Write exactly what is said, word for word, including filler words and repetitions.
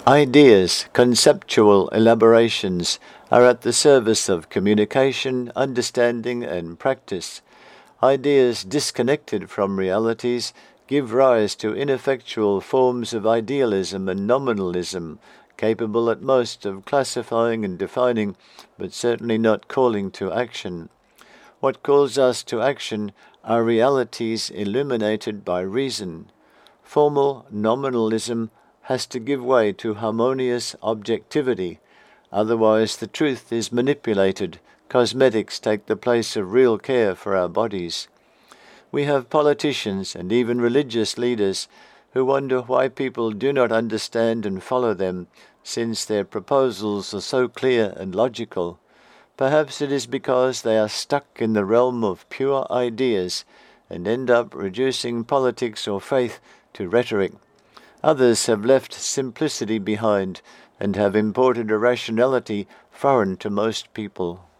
Ideas, conceptual elaborations, are at the service of communication, understanding, and practice. Ideas disconnected from realities give rise to ineffectual forms of idealism and nominalism, capable at most of classifying and defining, but certainly not calling to action. What calls us to action are realities illuminated by reason. Formal nominalism has to give way to harmonious objectivity, otherwise the truth is manipulated. Cosmetics take the place of real care for our bodies. We have politicians and even religious leaders who wonder why people do not understand and follow them, since their proposals are so clear and logical. Perhaps it is because they are stuck in the realm of pure ideas and end up reducing politics or faith to rhetoric. Others have left simplicity behind and have imported a rationality foreign to most people.